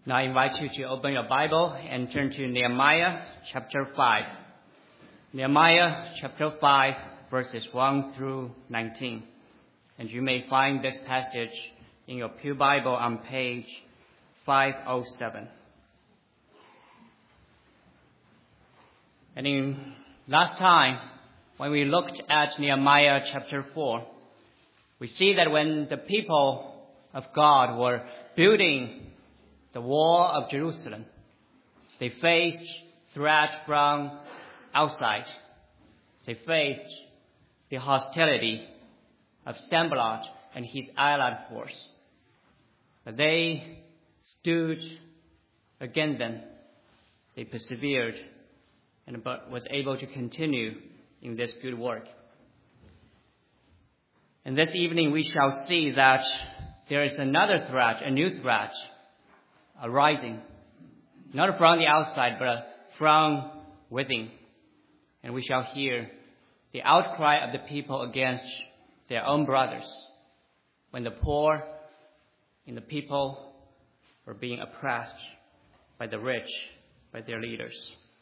Now I invite you to open your Bible and turn to Nehemiah chapter 5. Nehemiah chapter 5, verses 1 through 19. And you may find this passage in your Pew Bible on page 507. And in last time, when we looked at Nehemiah chapter 4, we see that when the people of God were building the wall of Jerusalem, they faced threat from outside. They faced the hostility of Sanballat and his allied force. But they stood against them. They persevered and was able to continue in this good work. And this evening we shall see that there is another threat, a new threat, arising, not from the outside, but from within. And we shall hear the outcry of the people against their own brothers when the poor and the people were being oppressed by the rich, by their leaders.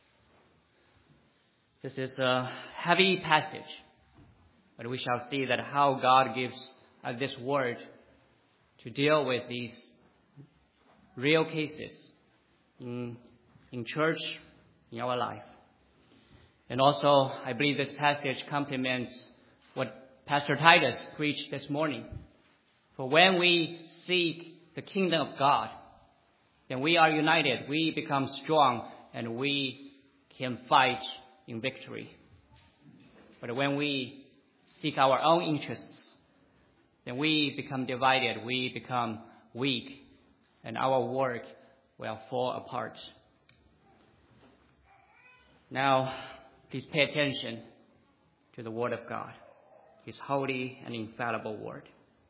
This is a heavy passage, but we shall see that how God gives us this word to deal with these real cases in church, in our life. And also, I believe this passage complements what Pastor Titus preached this morning. For when we seek the kingdom of God, then we are united, we become strong, and we can fight in victory. But when we seek our own interests, then we become divided, we become weak, and our work will fall apart. Now, please pay attention to the Word of God, His holy and infallible Word.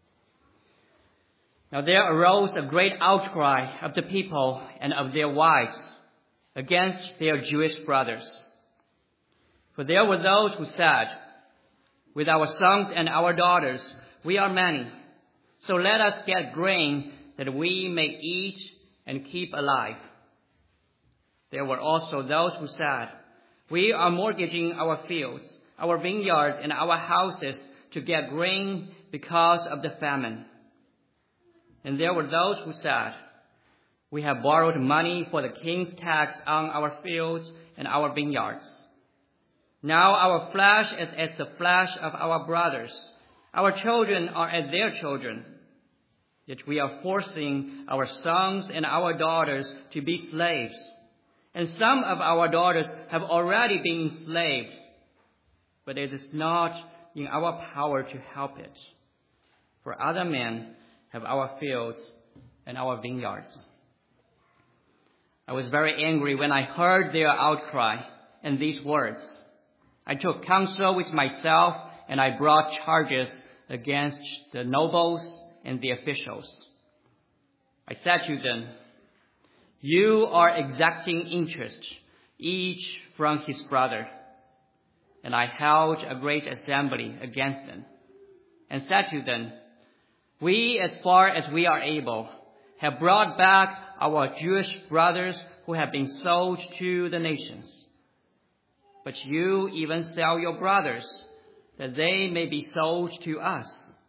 Now there arose a great outcry of the people and of their wives against their Jewish brothers. For there were those who said, "With our sons and our daughters we are many, so let us get grain that we may eat and keep alive." There were also those who said, "We are mortgaging our fields, our vineyards, and our houses to get grain because of the famine." And there were those who said, "We have borrowed money for the king's tax on our fields and our vineyards. Now our flesh is as the flesh of our brothers. Our children are as their children. Yet we are forcing our sons and our daughters to be slaves. And some of our daughters have already been enslaved. But it is not in our power to help it. For other men have our fields and our vineyards." I was very angry when I heard their outcry and these words. I took counsel with myself and I brought charges against the nobles and the officials. I said to them, "You are exacting interest, each from his brother." And I held a great assembly against them and said to them, "We, as far as we are able, have brought back our Jewish brothers who have been sold to the nations. But you even sell your brothers, that they may be sold to us."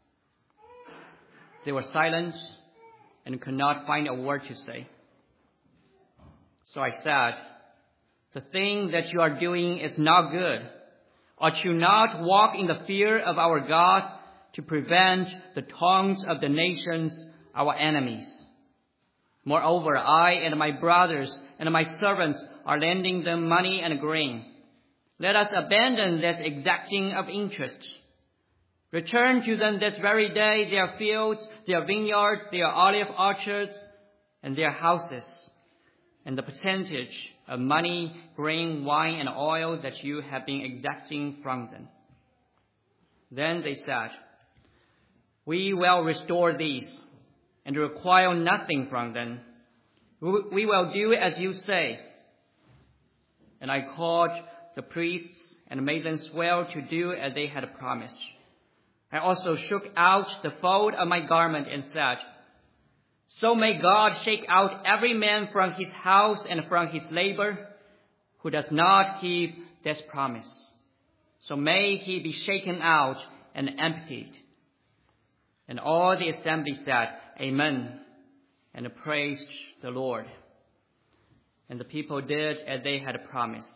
They were silent and could not find a word to say. So I said, "The thing that you are doing is not good. Ought you not walk in the fear of our God to prevent the taunts of the nations, our enemies? Moreover, I and my brothers and my servants are lending them money and grain. Let us abandon this exacting of interest. Return to them this very day their fields, their vineyards, their olive orchards, and their houses, and the percentage of money, grain, wine, and oil that you have been exacting from them." Then they said, "We will restore these and require nothing from them. We will do as you say." And I called the priests and made them swear to do as they had promised. I also shook out the fold of my garment and said, So may God shake out every man from his house and from his labor who does not keep this promise. So may he be shaken out and emptied. And all the assembly said, Amen, and praised the Lord. And the people did as they had promised.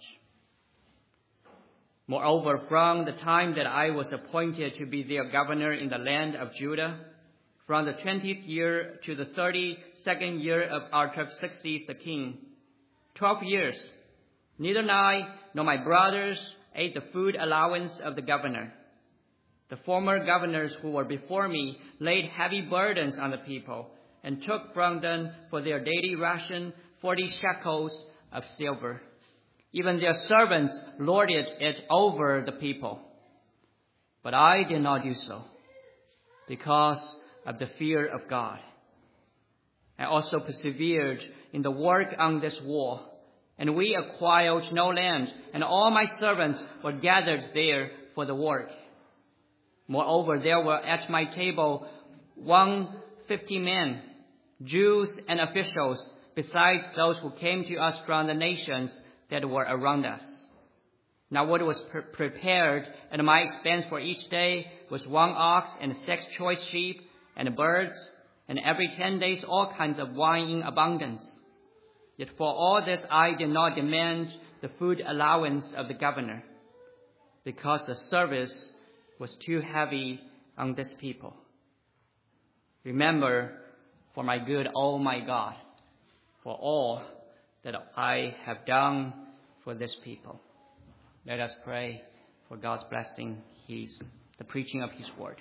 Moreover, from the time that I was appointed to be their governor in the land of Judah, from the 20th year to the 32nd year of Artaxerxes the king, 12 years, neither I nor my brothers ate the food allowance of the governor. The former governors who were before me laid heavy burdens on the people and took from them for their daily ration 40 shekels of silver. Even their servants lorded it over the people. But I did not do so, because of the fear of God. I also persevered in the work on this wall, and we acquired no land, and all my servants were gathered there for the work. Moreover, there were at my table 150 men, Jews and officials, besides those who came to us from the nations that were around us. Now what was prepared at my expense for each day was 1 ox and 6 choice sheep and birds, and every 10 days all kinds of wine in abundance. Yet for all this I did not demand the food allowance of the governor, because the service was too heavy on this people. Remember for my good, O my God, for all that I have done for this people. Let us pray for God's blessing, the preaching of His word.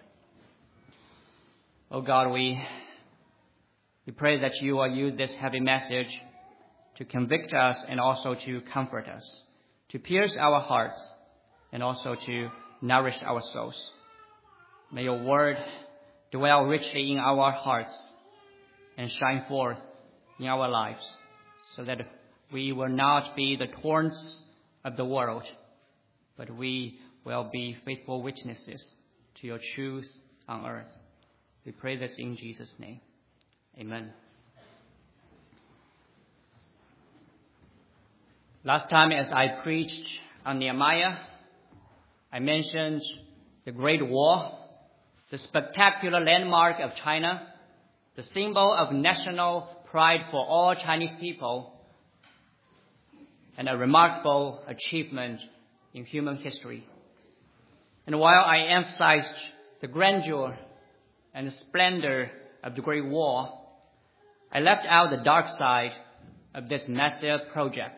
Oh God, we pray that you will use this heavy message to convict us and also to comfort us, to pierce our hearts and also to nourish our souls. May your word dwell richly in our hearts and shine forth in our lives, so that we will not be the thorns of the world, but we will be faithful witnesses to your truth on earth. We pray this in Jesus' name. Amen. Last time as I preached on Nehemiah, I mentioned the Great Wall, the spectacular landmark of China, the symbol of national pride for all Chinese people, and a remarkable achievement in human history. And while I emphasized the grandeur and the splendor of the Great Wall, I left out the dark side of this massive project.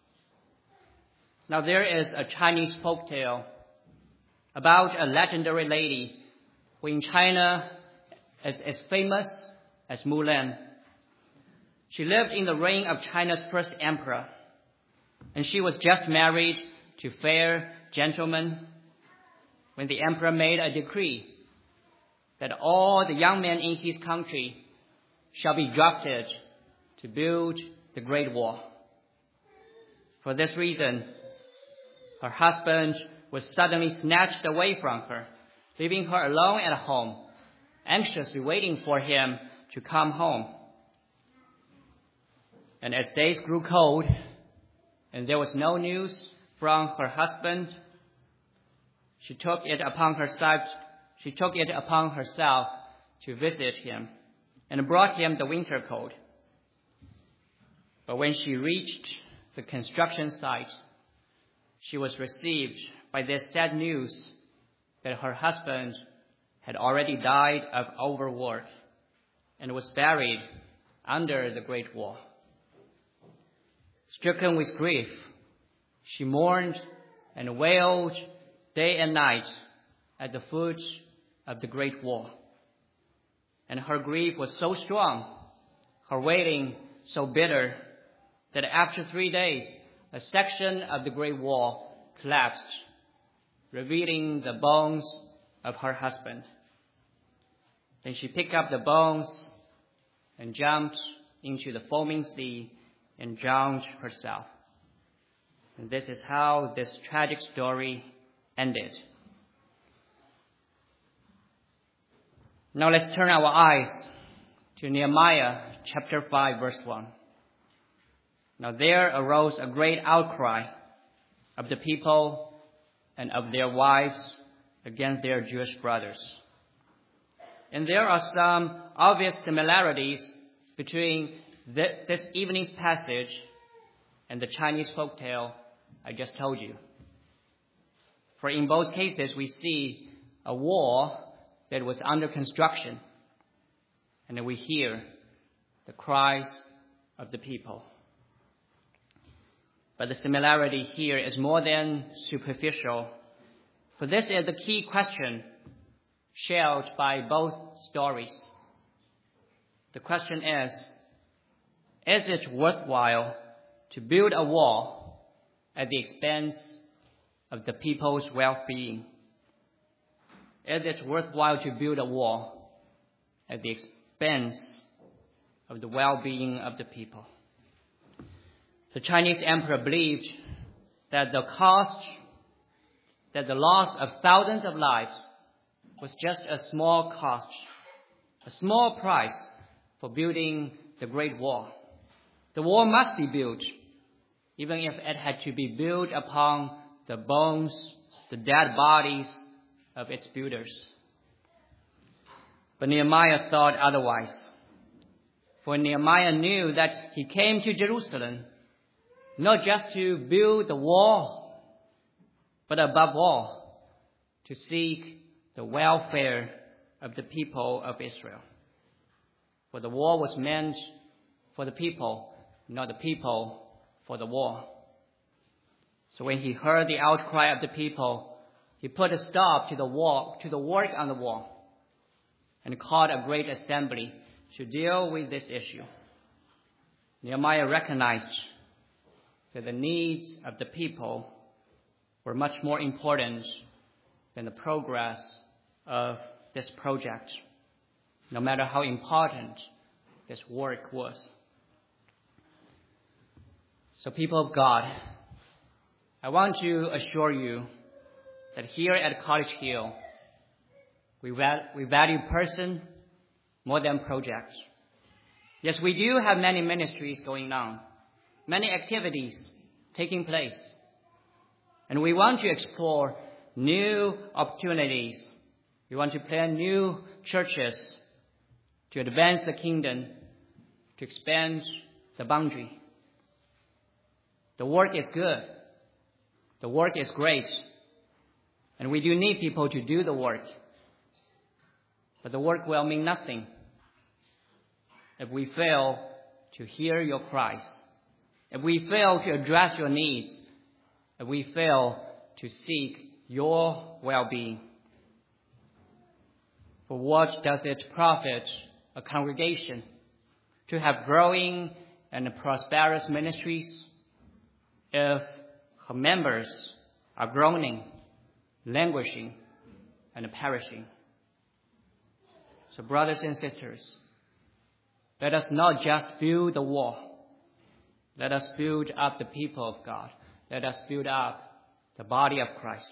Now there is a Chinese folktale about a legendary lady who in China is as famous as Mulan. She lived in the reign of China's first emperor, and she was just married to fair gentlemen when the emperor made a decree that all the young men in his country shall be drafted to build the Great Wall. For this reason, her husband was suddenly snatched away from her, leaving her alone at home, anxiously waiting for him to come home. And as days grew cold and there was no news from her husband, she took it upon herself to visit him and brought him the winter coat. But when she reached the construction site, she was received by the sad news that her husband had already died of overwork and was buried under the Great Wall. Stricken with grief, she mourned and wailed day and night at the foot of the Great Wall. And her grief was so strong, her wailing so bitter, that after 3 days, a section of the Great Wall collapsed, revealing the bones of her husband. Then she picked up the bones and jumped into the foaming sea and drowned herself. And this is how this tragic story ended. Now let's turn our eyes to Nehemiah chapter 5, verse 1. Now there arose a great outcry of the people and of their wives against their Jewish brothers. And there are some obvious similarities between this evening's passage and the Chinese folktale I just told you. For in both cases, we see a wall that was under construction, and we hear the cries of the people. But the similarity here is more than superficial, for this is the key question shared by both stories. The question is it worthwhile to build a wall at the expense of the people's well-being? Is it worthwhile to build a wall at the expense of the well-being of the people? The Chinese emperor believed that the loss of thousands of lives was just a small cost, a small price for building the Great Wall. The wall must be built, even if it had to be built upon the bones, the dead bodies of its builders. But Nehemiah thought otherwise. For Nehemiah knew that he came to Jerusalem not just to build the wall, but above all, to seek the welfare of the people of Israel. For the wall was meant for the people, not the people for the wall. So when he heard the outcry of the people, he put a stop to the work on the wall, and called a great assembly to deal with this issue. Nehemiah recognized that the needs of the people were much more important than the progress of this project, no matter how important this work was. So, people of God, I want to assure you that here at College Hill, we value person more than project. Yes, we do have many ministries going on, many activities taking place, and we want to explore new opportunities. We want to plan new churches to advance the kingdom, to expand the boundary. The work is good. The work is great. And we do need people to do the work. But the work will mean nothing if we fail to hear your cries, if we fail to address your needs, if we fail to seek your well-being. For what does it profit a congregation to have growing and prosperous ministries if her members are groaning, languishing, and perishing? So, brothers and sisters, let us not just build the wall. Let us build up the people of God. Let us build up the body of Christ.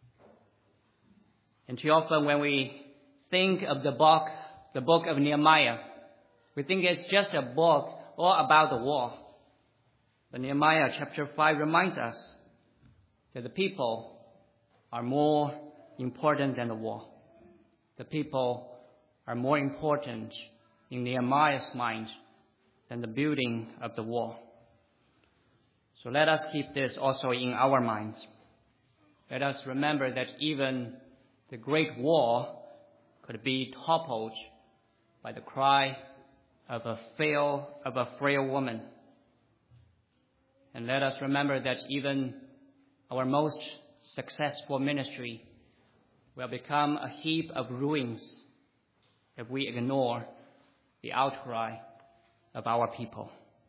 And too often when we think of the book of Nehemiah, we think it's just a book all about the wall. But Nehemiah chapter 5 reminds us that the people are more important than the wall. The people are more important in Nehemiah's mind than the building of the wall. So let us keep this also in our minds. Let us remember that even the great wall could be toppled by the cry of a frail woman. And let us remember that even our most successful ministry will become a heap of ruins if we ignore the outcry of our people.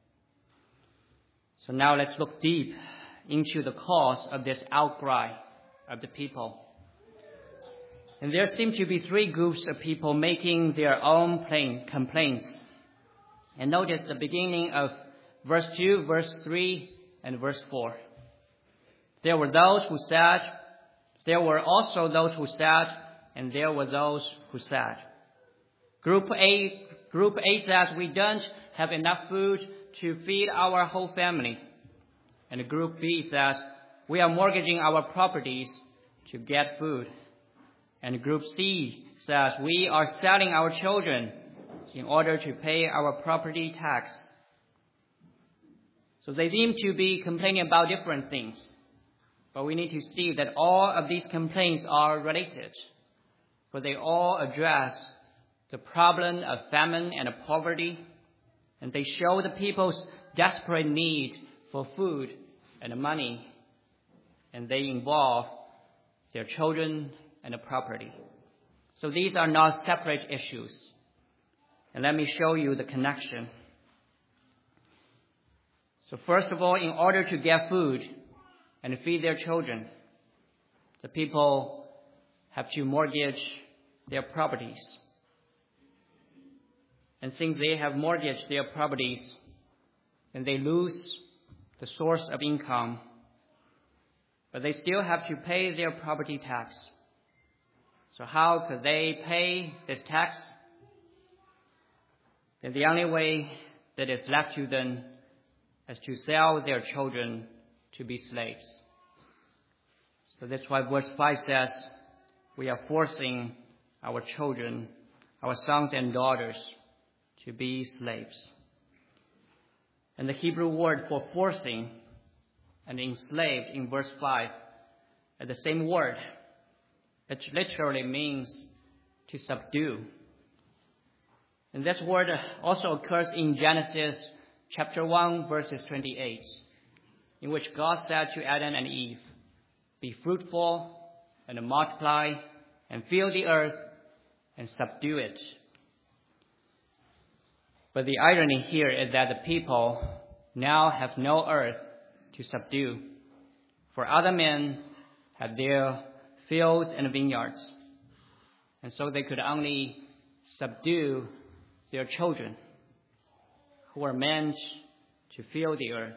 So now let's look deep into the cause of this outcry of the people. And there seem to be three groups of people making their own complaints. And notice the beginning of verse 2, verse 3, and verse 4. There were those who said, there were also those who said, and there were those who said. Group A Group A says we don't have enough food to feed our whole family. And Group B says we are mortgaging our properties to get food. And Group C says we are selling our children in order to pay our property tax. So they seem to be complaining about different things. But we need to see that all of these complaints are related, for they all address the problem of famine and poverty, and they show the people's desperate need for food and money, and they involve their children and property. So these are not separate issues. And let me show you the connection. So first of all, in order to get food and feed their children, the people have to mortgage their properties. And since they have mortgaged their properties, then they lose the source of income. But they still have to pay their property tax. So how could they pay this tax? Then the only way that is left to them is to sell their children to be slaves. So that's why verse 5 says, we are forcing our children, our sons and daughters, to be slaves. And the Hebrew word for forcing and enslaved in verse 5 are the same word. It literally means to subdue. And this word also occurs in Genesis chapter 1, verses 28, in which God said to Adam and Eve, be fruitful and multiply and fill the earth and subdue it. But the irony here is that the people now have no earth to subdue, for other men have their fields and vineyards, and so they could only subdue their children, who are meant to fill the earth.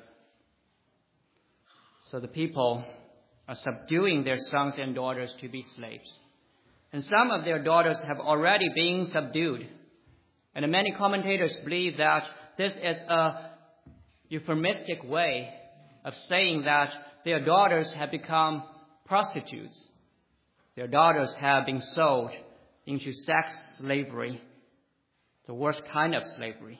So the people are subduing their sons and daughters to be slaves. And some of their daughters have already been subdued. And many commentators believe that this is a euphemistic way of saying that their daughters have become prostitutes. Their daughters have been sold into sex slavery, the worst kind of slavery.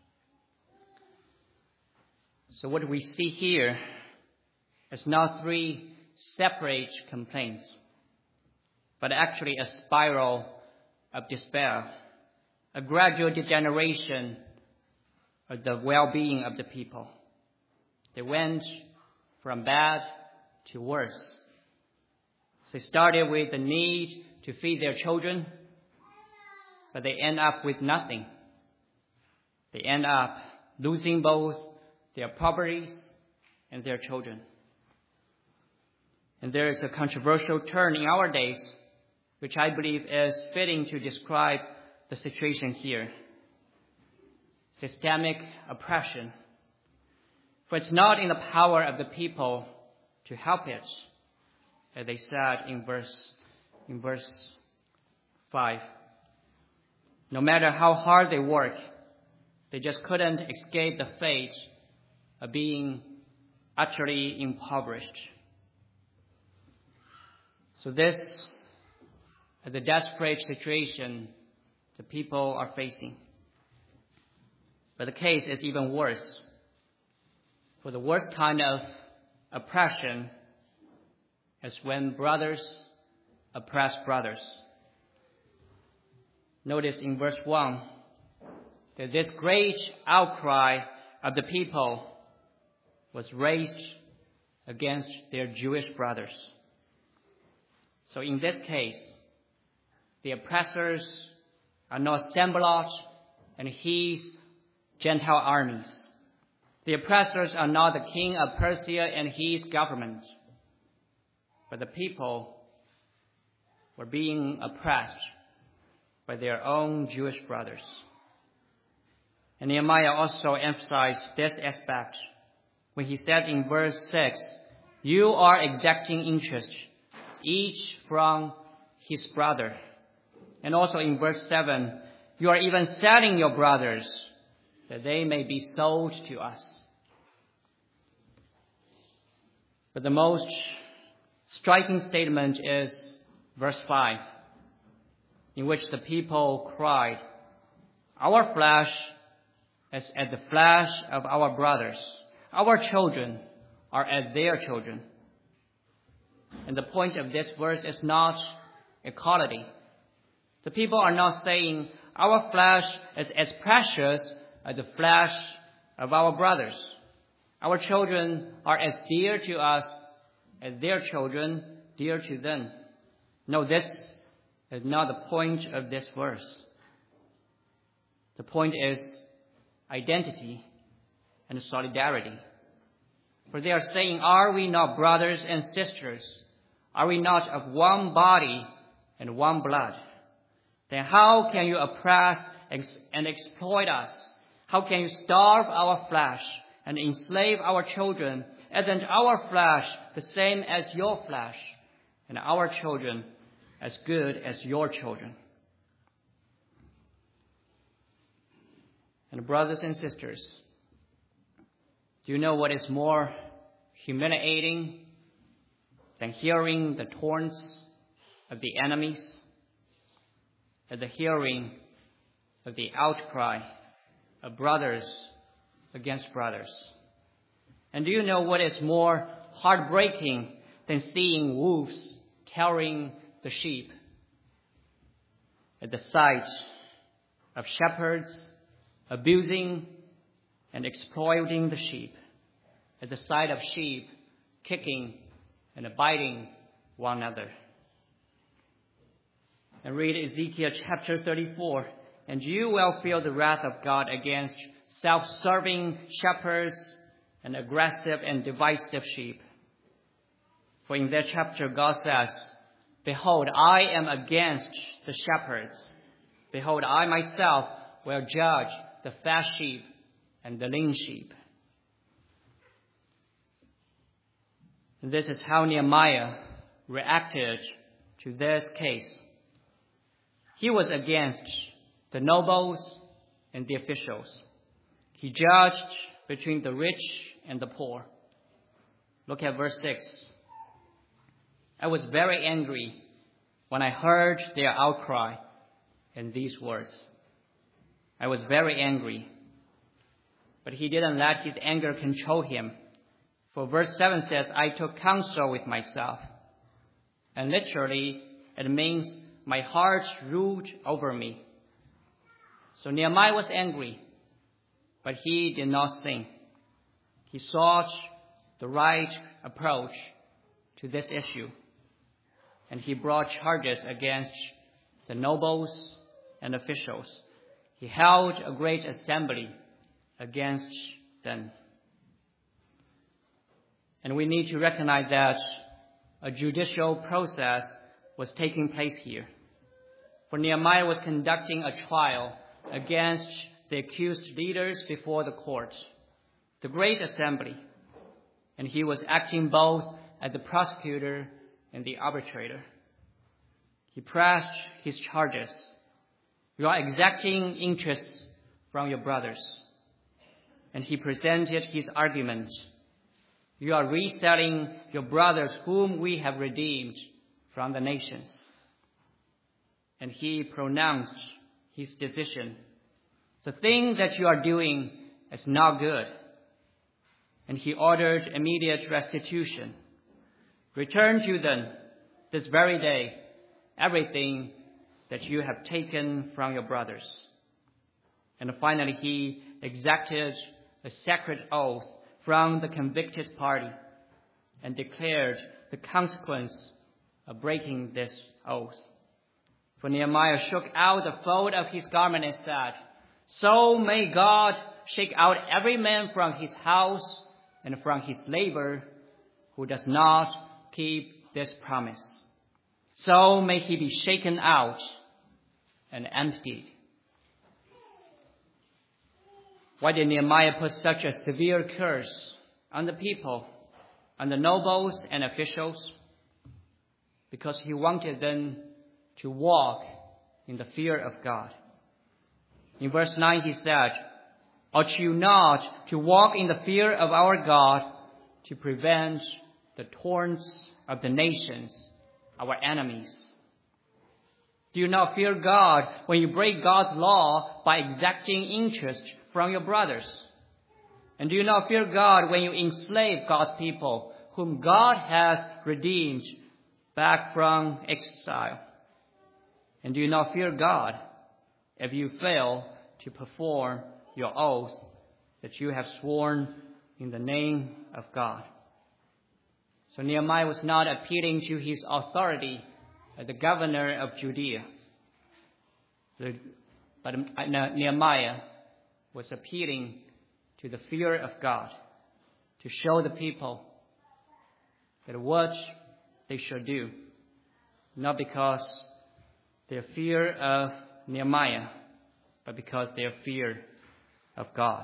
So what we see here is not three separate complaints, but actually a spiral of despair, a gradual degeneration of the well-being of the people. They went from bad to worse. They started with the need to feed their children, but they end up with nothing. They end up losing both their properties and their children. And there is a controversial term in our days, which I believe is fitting to describe the situation here. Systemic oppression. For it's not in the power of the people to help it, as they said in verse 5. No matter how hard they work, they just couldn't escape the fate of being utterly impoverished. So this is the desperate situation the people are facing. But the case is even worse. For the worst kind of oppression is when brothers oppress brothers. Notice in verse 1 that this great outcry of the people was raised against their Jewish brothers. So in this case, the oppressors are not Sanballat and his Gentile armies. The oppressors are not the king of Persia and his government, but the people were being oppressed by their own Jewish brothers. And Nehemiah also emphasized this aspect when he said in verse 6, you are exacting interest, each from his brother. And also in verse 7, You are even selling your brothers, that they may be sold to us. But the most striking statement is verse 5, in which the people cried, "Our flesh is as the flesh of our brothers. Our children are as their children." And the point of this verse is not equality. The people are not saying our flesh is as precious as the flesh of our brothers. Our children are as dear to us as their children dear to them. No, this is not the point of this verse. The point is identity and solidarity. For they are saying, are we not brothers and sisters? Are we not of one body and one blood? Then how can you oppress and exploit us? How can you starve our flesh and enslave our children? Isn't our flesh the same as your flesh, and our children as good as your children? And brothers and sisters, do you know what is more humiliating than hearing the taunts of the enemies, and the hearing of the outcry of brothers against brothers? And do you know what is more heartbreaking than seeing wolves tearing the sheep? At the sight of shepherds abusing and exploiting the sheep, at the sight of sheep kicking and biting one another. And read Ezekiel chapter 34, and you will feel the wrath of God against self-serving shepherds and aggressive and divisive sheep. For in that chapter God says, "Behold, I am against the shepherds. Behold, I myself will judge the fat sheep and the lean sheep." And this is how Nehemiah reacted to this case. He was against the nobles and the officials. He judged between the rich and the poor. Look at verse 6. "I was very angry when I heard their outcry in these words." I was very angry. But he didn't let his anger control him. For verse 7 says, "I took counsel with myself." And literally, it means my heart ruled over me. So Nehemiah was angry, but he did not sin. He sought the right approach to this issue, and he brought charges against the nobles and officials. He held a great assembly against them. And we need to recognize that a judicial process was taking place here. For Nehemiah was conducting a trial against the accused leaders before the court, the great assembly, and he was acting both as the prosecutor and the arbitrator. He pressed his charges. "You are exacting interests from your brothers." And he presented his argument. "You are reselling your brothers whom we have redeemed from the nations." And he pronounced his decision. "The thing that you are doing is not good." And he ordered immediate restitution. "Return to them this very day everything that you have taken from your brothers." And finally, he exacted a sacred oath from the convicted party and declared the consequence of breaking this oath. For Nehemiah shook out the fold of his garment and said, "So may God shake out every man from his house and from his labor who does not keep this promise. So may he be shaken out and emptied." Why did Nehemiah put such a severe curse on the people, on the nobles and officials? Because he wanted them to walk in the fear of God. In verse 9 he said, "Ought you not to walk in the fear of our God, to prevent the taunts of the nations, our enemies?" Do you not fear God when you break God's law by exacting interest from your brothers? And do you not fear God when you enslave God's people, whom God has redeemed back from exile? And do you not fear God if you fail to perform your oath that you have sworn in the name of God? So Nehemiah was not appealing to his authority as the governor of Judea, but Nehemiah was appealing to the fear of God, to show the people that what they should do, not because their fear of Nehemiah, but because their fear of God.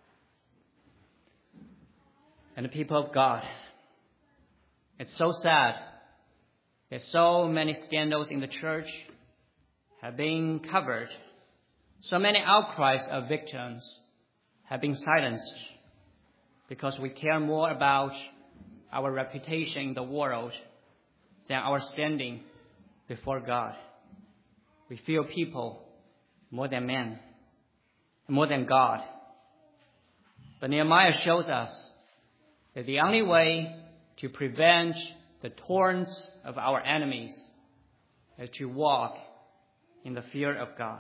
And the people of God, it's so sad that so many scandals in the church have been covered. So many outcries of victims have been silenced because we care more about our reputation in the world than our standing before God. We fear people more than men, more than God. But Nehemiah shows us that the only way to prevent the taunts of our enemies is to walk in the fear of God.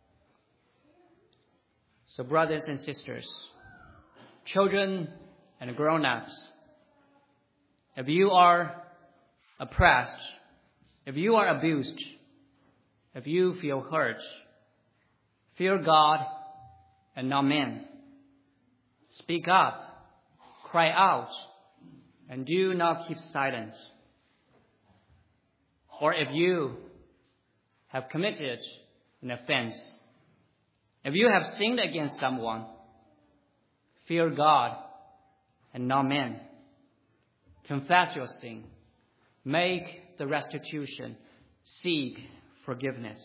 So brothers and sisters, children and grown-ups, if you are oppressed, if you are abused, if you feel hurt, fear God and not men. Speak up, cry out, and do not keep silent. Or if you have committed an offense, if you have sinned against someone, fear God and not men. Confess your sin. Make the restitution. Seek forgiveness.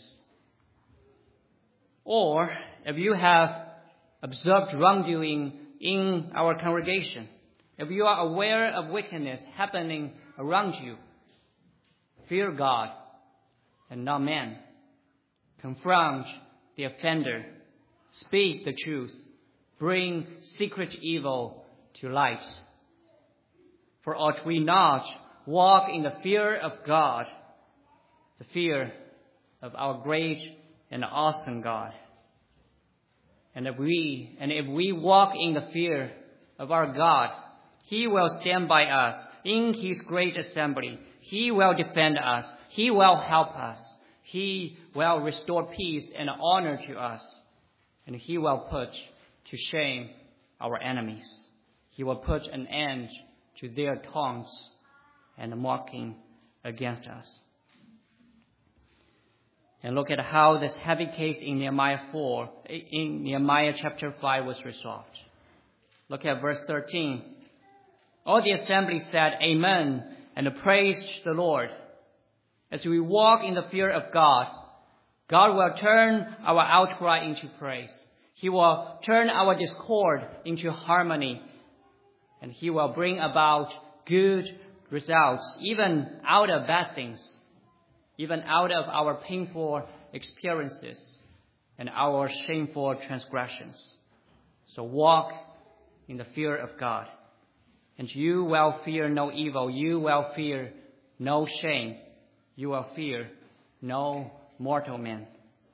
Or if you have observed wrongdoing in our congregation, if you are aware of wickedness happening around you, fear God and not man. Confront the offender. Speak the truth. Bring secret evil to light. For ought we not walk in the fear of God, the fear of our great and awesome God? And if we walk in the fear of our God, He will stand by us in His great assembly. He will defend us. He will help us. He will restore peace and honor to us. And He will put to shame our enemies. He will put an end to their taunts and mocking against us. And look at how this heavy case in Nehemiah chapter 5 was resolved. Look at verse 13. All the assembly said, "Amen," and praised the Lord. As we walk in the fear of God, God will turn our outcry into praise. He will turn our discord into harmony. And He will bring about good results, even out of bad things, even out of our painful experiences and our shameful transgressions. So walk in the fear of God. And you will fear no evil. You will fear no shame. You will fear no mortal man.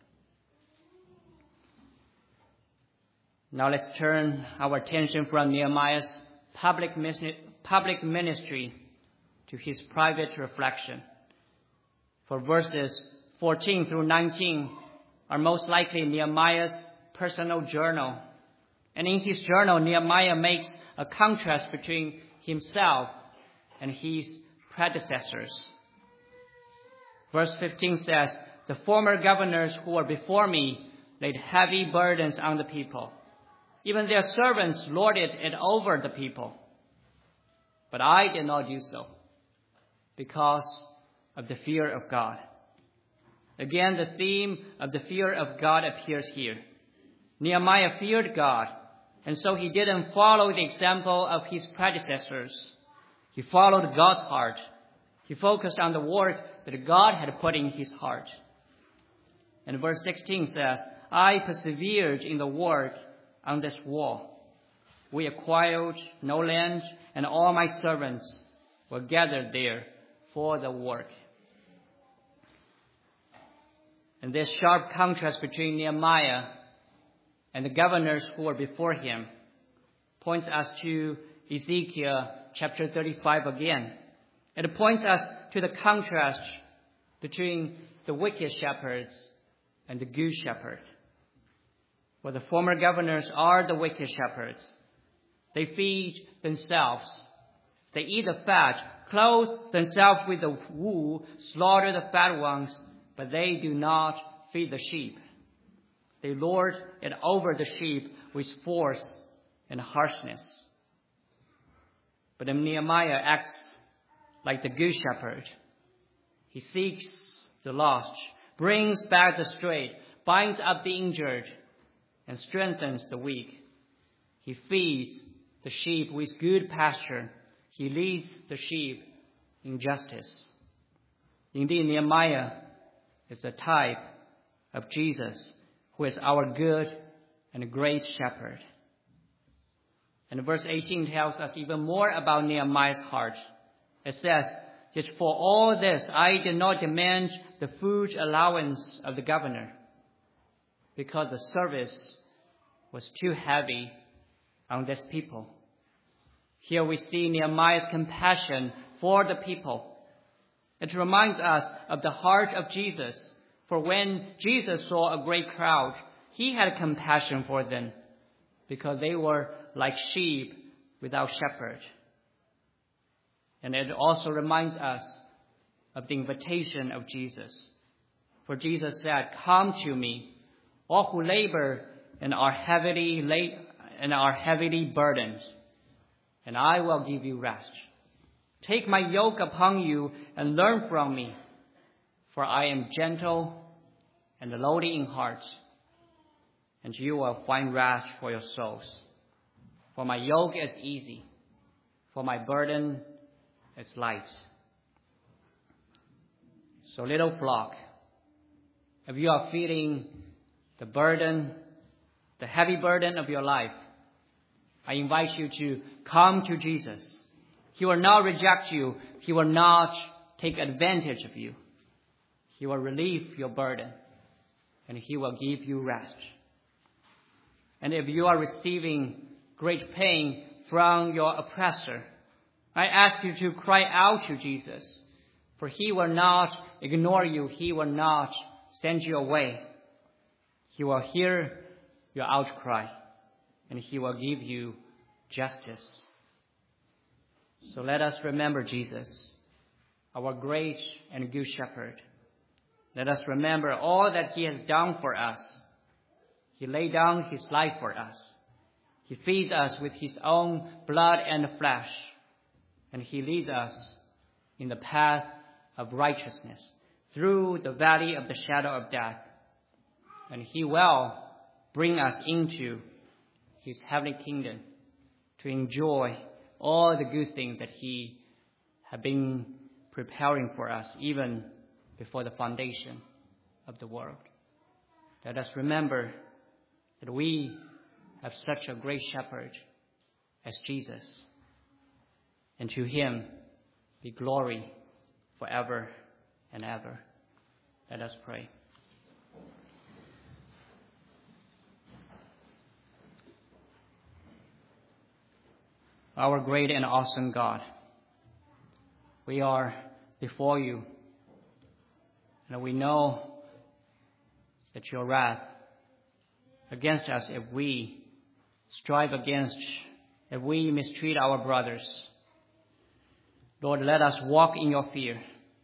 Now let's turn our attention from Nehemiah's public ministry to his private reflection. For verses 14 through 19 are most likely Nehemiah's personal journal. And in his journal, Nehemiah makes a contrast between himself and his predecessors. Verse 15 says, "The former governors who were before me laid heavy burdens on the people. Even their servants lorded it over the people. But I did not do so, because of the fear of God." Again, the theme of the fear of God appears here. Nehemiah feared God, and so he didn't follow the example of his predecessors. He followed God's heart. He focused on the work that God had put in his heart. And verse 16 says, I persevered in the work on this wall. We acquired no land, and all my servants were gathered there for the work. And this sharp contrast between Nehemiah and the governors who were before him points us to Ezekiel chapter 35 again. It points us to the contrast between the wicked shepherds and the good shepherd. For the former governors are the wicked shepherds. They feed themselves. They eat the fat, clothe themselves with the wool, slaughter the fat ones, but they do not feed the sheep. They lord it over the sheep with force and harshness. But Nehemiah acts like the good shepherd. He seeks the lost, brings back the strayed, binds up the injured, and strengthens the weak. He feeds the sheep with good pasture. He leads the sheep in justice. Indeed, Nehemiah is a type of Jesus, who is our good and great shepherd. And verse 18 tells us even more about Nehemiah's heart. It says, yet for all this I did not demand the food allowance of the governor, because the service was too heavy on this people. Here we see Nehemiah's compassion for the people. It reminds us of the heart of Jesus. For when Jesus saw a great crowd, he had compassion for them because they were like sheep without shepherd. And it also reminds us of the invitation of Jesus. For Jesus said, come to me, all who labor and are heavily burdened, and I will give you rest. Take my yoke upon you and learn from me, for I am gentle and lowly in heart, and you will find rest for your souls. For my yoke is easy, for my burden is light. So little flock, if you are feeling the heavy burden of your life, I invite you to come to Jesus. He will not reject you. He will not take advantage of you. He will relieve your burden, and he will give you rest. And if you are receiving great pain from your oppressor, I ask you to cry out to Jesus, for he will not ignore you. He will not send you away. He will hear your outcry, and he will give you justice. So let us remember Jesus, our great and good shepherd. Let us remember all that he has done for us. He laid down his life for us. He feeds us with his own blood and flesh, and he leads us in the path of righteousness through the valley of the shadow of death. And he will bring us into his heavenly kingdom to enjoy all the good things that he has been preparing for us even before the foundation of the world. Let us remember that we have such a great shepherd as Jesus, and to him be glory forever and ever. Let us pray. Our great and awesome God, we are before you, and we know that your wrath against us if we if we mistreat our brothers. Lord, let us walk in your fear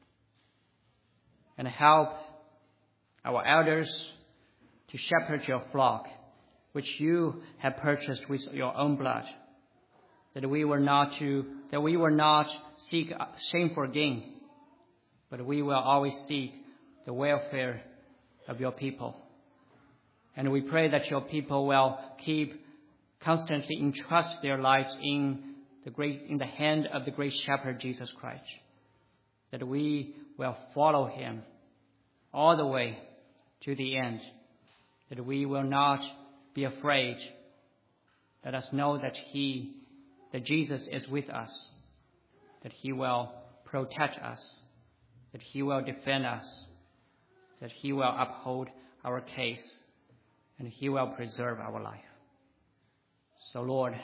and help our elders to shepherd your flock, which you have purchased with your own blood, that we were not seek shameful gain, but we will always seek the welfare of your people. And we pray that your people will constantly entrust their lives in the hand of the great shepherd, Jesus Christ. That we will follow him all the way to the end. That we will not be afraid. Let us know that Jesus is with us. That he will protect us. That he will defend us. That he will uphold our case. And he will preserve our life. So Lord,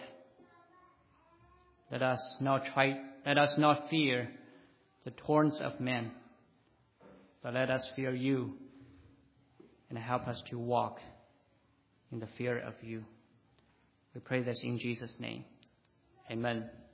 let us not fear the taunts of men, but let us fear you and help us to walk in the fear of you. We pray this in Jesus' name. Amen.